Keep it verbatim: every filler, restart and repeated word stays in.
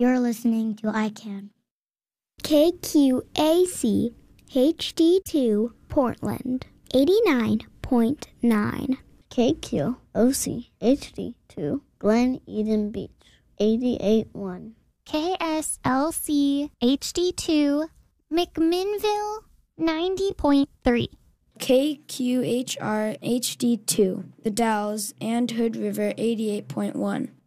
You're listening to I CAN. K Q A C H D two Portland, eighty-nine point nine. K Q O C H D two Glen Eden Beach, eighty-eight point one. K S L C H D two McMinnville, ninety point three. K Q H R H D two The Dalles and Hood River, eighty-eight point one.